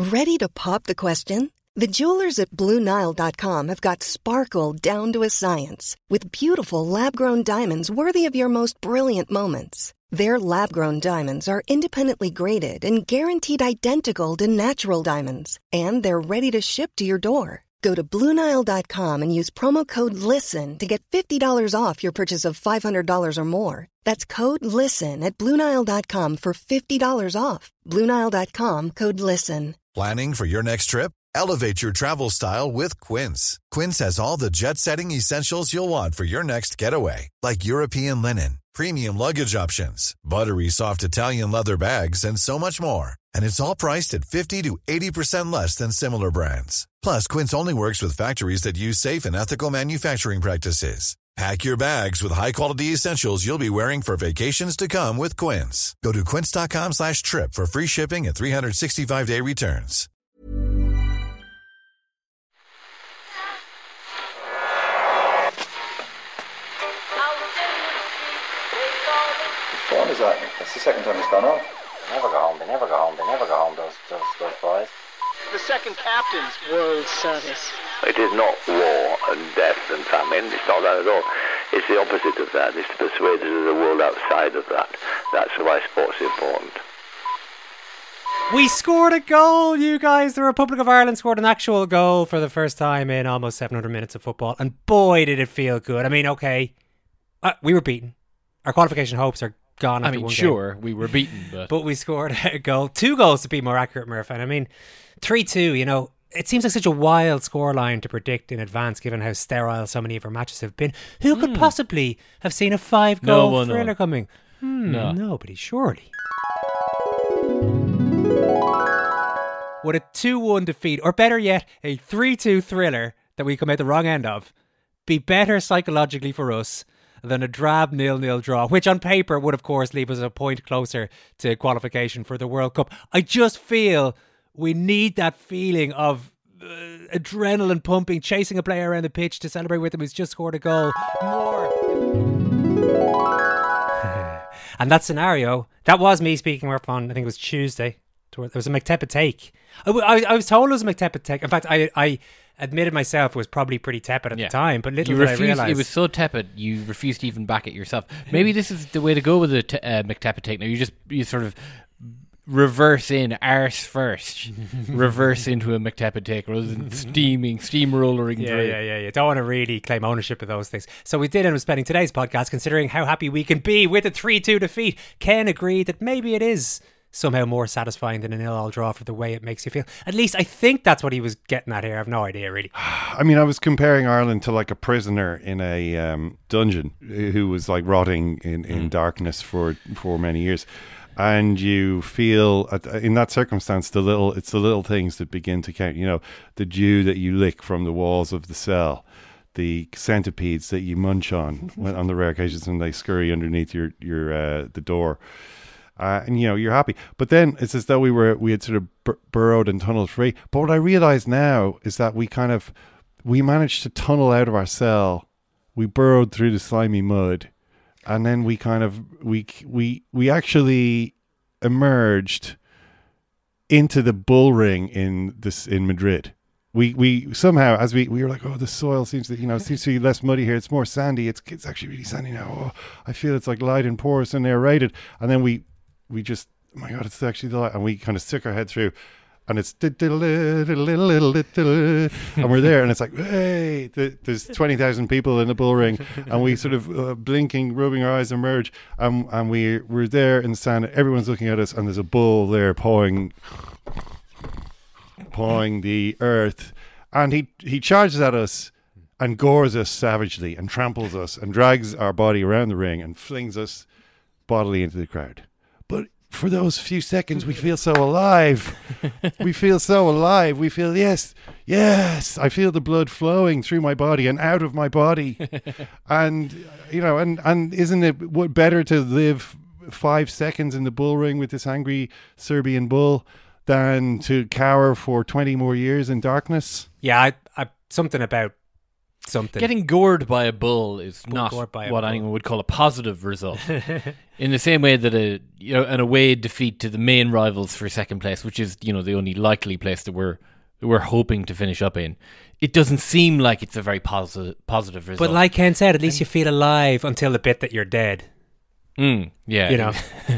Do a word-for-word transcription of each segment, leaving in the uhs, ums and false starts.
Ready to pop the question? The jewelers at Blue Nile dot com have got sparkle down to a science with beautiful lab-grown diamonds worthy of your most brilliant moments. Their lab-grown diamonds are independently graded and guaranteed identical to natural diamonds, and they're ready to ship to your door. Go to Blue Nile dot com and use promo code LISTEN to get fifty dollars off your purchase of five hundred dollars or more. That's code LISTEN at Blue Nile dot com for fifty dollars off. Blue Nile dot com, code LISTEN. Planning for your next trip? Elevate your travel style with Quince. Quince has all the jet-setting essentials you'll want for your next getaway, like European linen, premium luggage options, buttery soft Italian leather bags, and so much more. And it's all priced at fifty to eighty percent less than similar brands. Plus, Quince only works with factories that use safe and ethical manufacturing practices. Pack your bags with high-quality essentials you'll be wearing for vacations to come with Quince. Go to quince.com slash trip for free shipping and three sixty-five day returns. What time is that? That's the second time it's gone off. They never go home, they never go home, they never go home, those, those, those boys. The second captain's world service. It is not war and death and famine. It's not that at all. It's the opposite of that. It's to persuade us of the world outside of that. That's why sport's important. We scored a goal, you guys. The Republic of Ireland scored an actual goal for the first time in almost seven hundred minutes of football. And boy, did it feel good. I mean, okay, uh, we were beaten. Our qualification hopes are gone. I mean, one sure, game. we were beaten, but... but we scored a goal. Two goals to be more accurate, Murph. And I mean, three two, you know, it seems like such a wild scoreline to predict in advance, given how sterile so many of our matches have been. Who could mm. possibly have seen a five-goal no thriller no. coming? Hmm, no. Nobody, surely. Would a two one defeat, or better yet, a three two thriller that we come out the wrong end of, be better psychologically for us than a drab nil-nil draw, which on paper would, of course, leave us a point closer to qualification for the World Cup? I just feel we need that feeling of uh, adrenaline pumping, chasing a player around the pitch to celebrate with him who's just scored a goal. More. And that scenario, that was me speaking up on, I think it was Tuesday. There was a McTepa take. I, I, I was told it was a McTepa take. In fact, I I admitted myself it was probably pretty tepid at yeah. the time, but little you did refused, I realise. It was so tepid, you refused to even back it yourself. Maybe this is the way to go with the t- uh, McTepa take. Now, you just you sort of reverse in arse first, reverse into a McTepa take rather than steaming, steamrollering yeah, through. Yeah, yeah, yeah. You don't want to really claim ownership of those things. So we did end up spending today's podcast considering how happy we can be with a three two defeat. Ken agreed that maybe it is somehow more satisfying than a nil-all draw for the way it makes you feel. At least I think that's what he was getting at here. I have no idea, really. I mean, I was comparing Ireland to like a prisoner in a um, dungeon who was like rotting in, in mm. darkness for, for many years. And you feel, in that circumstance, the little it's the little things that begin to count. You know, the dew that you lick from the walls of the cell, the centipedes that you munch on when, on the rare occasions when they scurry underneath your your uh, the door. Uh, and, you know, you're happy. But then it's as though we were we had sort of bur- burrowed and tunneled free. But what I realize now is that we kind of, we managed to tunnel out of our cell. We burrowed through the slimy mud. And then we kind of, we we we actually emerged into the bull ring in this in Madrid. We we somehow, as we, we were like, oh, the soil seems to, you know, seems to be less muddy here. It's more sandy. It's it's actually really sandy now. Oh, I feel it's like light and porous and aerated. And then we, we just, oh my God, it's actually the light. And we kind of stick our head through. And it's and we're there, and it's like, hey, there's twenty thousand people in the bull ring, and we sort of uh, blinking, rubbing our eyes, emerge, and and we we're there in the sand. Everyone's looking at us, and there's a bull there pawing, pawing the earth, and he he charges at us and gores us savagely, and tramples us, and drags our body around the ring, and flings us bodily into the crowd. But for those few seconds, we feel so alive. We feel so alive. We feel, yes, yes. I feel the blood flowing through my body and out of my body. And, you know, and, and isn't it better to live five seconds in the bull ring with this angry Serbian bull than to cower for twenty more years in darkness? Yeah, I, I, something about something. Getting gored by a bull is Bull not gored by a what bull. anyone would call a positive result. In the same way that a you know an away defeat to the main rivals for second place, which is you know the only likely place that we're that we're hoping to finish up in, it doesn't seem like it's a very positive positive result. But like Ken said, at least you feel alive until the bit that you're dead. Mm, yeah, You know.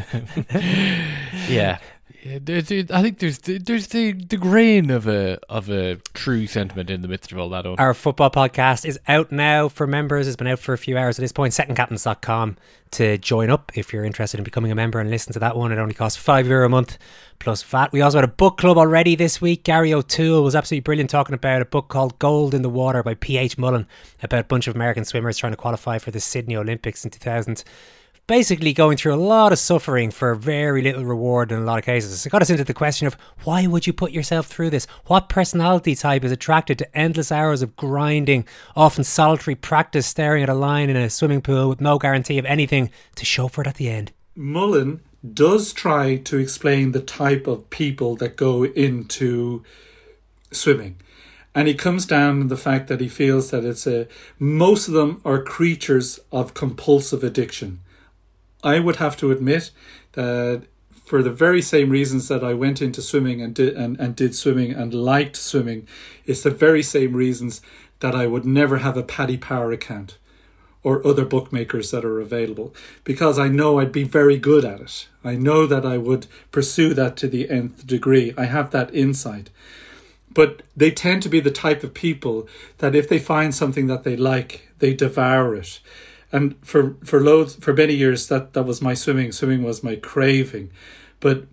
yeah. Yeah, there's, I think there's the, there's the, the grain of a of a true sentiment in the midst of all that. Owen. Our football podcast is out now for members. It's been out for a few hours at this point. second captains dot com to join up if you're interested in becoming a member and listen to that one. It only costs five euro a month plus V A T. We also had a book club already this week. Gary O'Toole was absolutely brilliant talking about a book called Gold in the Water by P H Mullen about a bunch of American swimmers trying to qualify for the Sydney Olympics in two thousand. Basically going through a lot of suffering for very little reward in a lot of cases. It got us into the question of why would you put yourself through this? What personality type is attracted to endless hours of grinding, often solitary practice, staring at a line in a swimming pool with no guarantee of anything to show for it at the end? Mullen does try to explain the type of people that go into swimming. And he comes down to the fact that he feels that it's a most of them are creatures of compulsive addiction. I would have to admit that for the very same reasons that I went into swimming and did and, and did swimming and liked swimming, it's the very same reasons that I would never have a Paddy Power account or other bookmakers that are available, because I know I'd be very good at it. I know that I would pursue that to the nth degree. I have that insight. But they tend to be the type of people that if they find something that they like, they devour it. And for for loads for many years that, that was my swimming. Swimming was my craving. But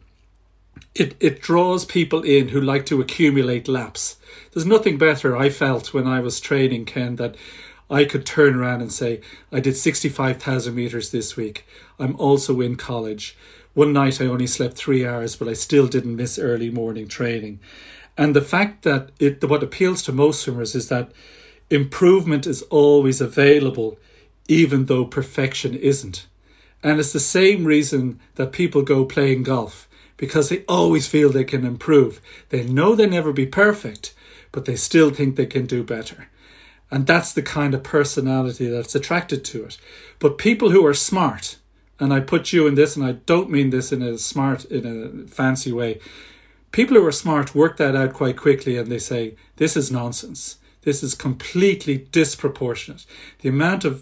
it it draws people in who like to accumulate laps. There's nothing better, I felt, when I was training, Ken, that I could turn around and say, I did sixty-five thousand metres this week. I'm also in college. One night I only slept three hours, but I still didn't miss early morning training. And the fact that it what appeals to most swimmers is that improvement is always available, even though perfection isn't. And it's the same reason that people go playing golf, because they always feel they can improve. They know they'll never be perfect, but they still think they can do better. And that's the kind of personality that's attracted to it. But people who are smart, and I put you in this, and I don't mean this in a smart, in a fancy way, people who are smart work that out quite quickly, and they say, this is nonsense. This is completely disproportionate. The amount of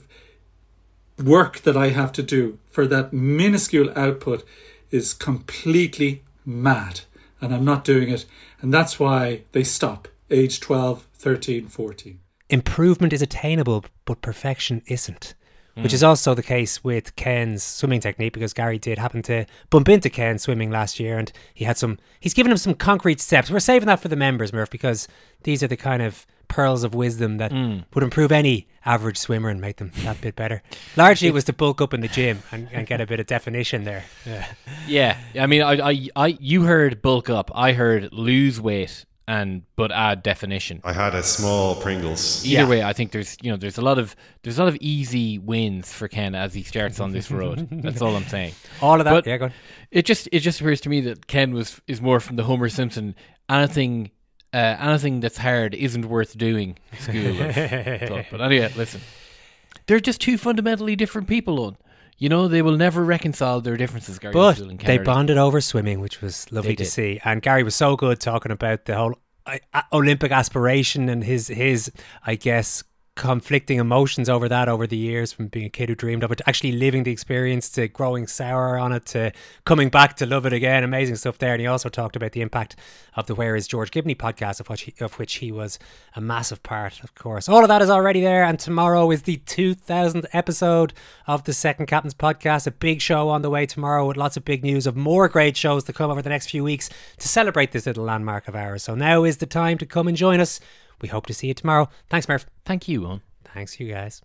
work that I have to do for that minuscule output is completely mad, and I'm not doing it. And that's why they stop age twelve, thirteen, fourteen. Improvement is attainable, but perfection isn't. Mm. Which is also the case with Ken's swimming technique, because Gary did happen to bump into Ken swimming last year, and he had some he's given him some concrete steps. We're saving that for the members, Murph, because these are the kind of pearls of wisdom that mm. would improve any average swimmer and make them that bit better. Largely it was to bulk up in the gym and, and get a bit of definition there. Yeah, yeah. I mean, I, I, I, you heard bulk up. I heard lose weight and but add definition. I had a small Pringles. Either Yeah. way, I think there's you know there's a lot of there's a lot of easy wins for Ken as he starts on this road. That's all I'm saying. All of that. But yeah, go on. It just it just appears to me that Ken was is more from the Homer Simpson anything. Uh, anything that's hard isn't worth doing school of thought. But anyway, listen. They're just two fundamentally different people, on. You know, they will never reconcile their differences, Gary But O'Toole and Ken they Early. bonded over swimming, which was lovely They to did. see. And Gary was so good talking about the whole uh, uh, Olympic aspiration and his, his, I guess, conflicting emotions over that over the years, from being a kid who dreamed of it to actually living the experience, to growing sour on it, to coming back to love it again. Amazing stuff there. And he also talked about the impact of the Where is George Gibney podcast, of which he, of which he was a massive part, of course. All of that is already there, and tomorrow is the two thousandth episode of the Second Captains podcast. A big show on the way tomorrow with lots of big news of more great shows to come over the next few weeks to celebrate this little landmark of ours. So now is the time to come and join us. We hope to see you tomorrow. Thanks, Murph. Thank you, Owen. Thanks, you guys.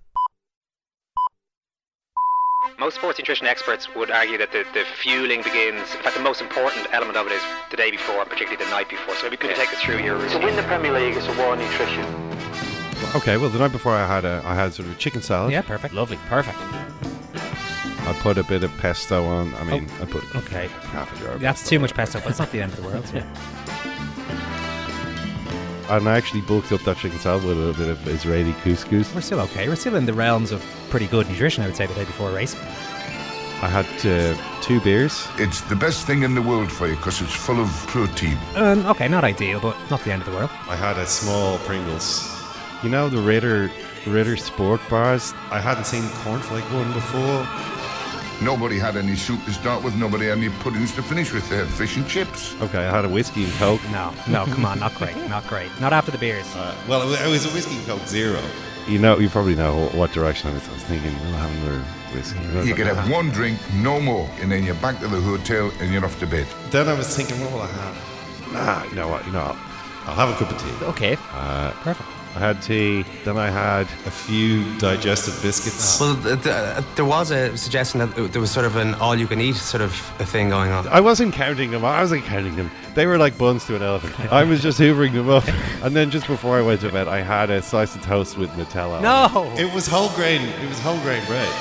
Most sports nutrition experts would argue that the, the fueling begins, in fact the most important element of it is the day before, and particularly the night before. So maybe could you take us through your routine? To win the Premier League is a war of nutrition. Okay, well, the night before I had a I had sort of chicken salad. Yeah, perfect. Lovely. Perfect. I put a bit of pesto on. I mean, I put Okay. half a jar. Of That's pesto too on. much pesto, but it's not the end of the world. Yeah. and I actually bulked up that chicken salad with a little bit of Israeli couscous. We're still okay. We're still in the realms of pretty good nutrition, I would say, the day before a race. I had uh, two beers. It's the best thing in the world for you because it's full of protein. Um, okay, not ideal, but not the end of the world. I had a small Pringles. You know the Ritter Ritter Sport bars? I hadn't seen cornflake one before. Nobody had any soup to start with. Nobody had any puddings to finish with. They had fish and chips. Okay, I had a whiskey and Coke. No, no, come on, not great, not great. Not after the beers. Uh, well, it was a whiskey and Coke zero. You know, you probably know what direction I was. I was thinking, we'll have another whiskey. You could have one drink, no more, and then you're back to the hotel and you're off to bed. Then I was thinking, what will I have? Nah, you know what? You know, I'll have a cup of tea. Okay. Uh, Perfect. I had tea. Then I had a few digestive biscuits. Well, th- th- there was a suggestion that there was sort of an all-you-can-eat sort of a thing going on. I wasn't counting them. I wasn't counting them. They were like buns to an elephant. I was just hoovering them up. And then just before I went to bed, I had a slice of toast with Nutella. No! It. it was whole grain. It was whole grain bread.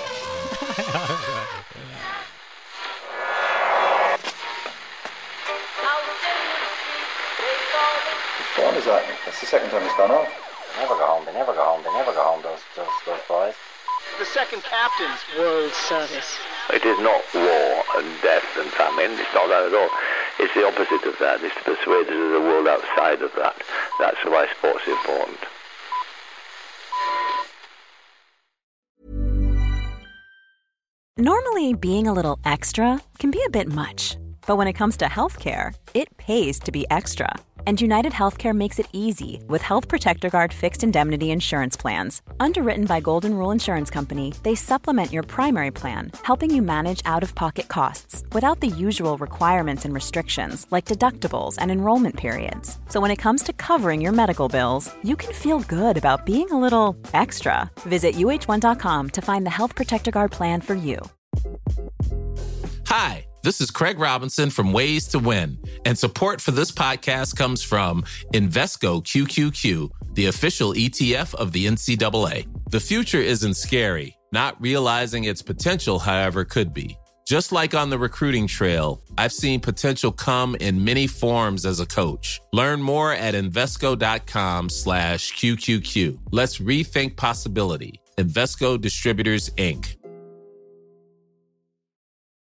What fun is that? That's the second time it's gone off. They never go home, they never go home, they never go home, those, those, those boys. The second captain's World Service. It is not war and death and famine. It's not that at all. It's the opposite of that. It's to persuade us of the world outside of that. That's why sport's important. Normally, being a little extra can be a bit much. But when it comes to healthcare, it pays to be extra. And United Healthcare makes it easy with Health Protector Guard fixed indemnity insurance plans. Underwritten by Golden Rule Insurance Company, they supplement your primary plan, helping you manage out-of-pocket costs without the usual requirements and restrictions like deductibles and enrollment periods. So when it comes to covering your medical bills, you can feel good about being a little extra. Visit U H one dot com to find the Health Protector Guard plan for you. Hi, this is Craig Robinson from Ways to Win, and support for this podcast comes from Invesco Q Q Q, the official E T F of the N C double A. The future isn't scary. Not realizing its potential, however, could be. Just like on the recruiting trail, I've seen potential come in many forms as a coach. Learn more at Invesco.com slash QQQ. Let's rethink possibility. Invesco Distributors, Incorporated.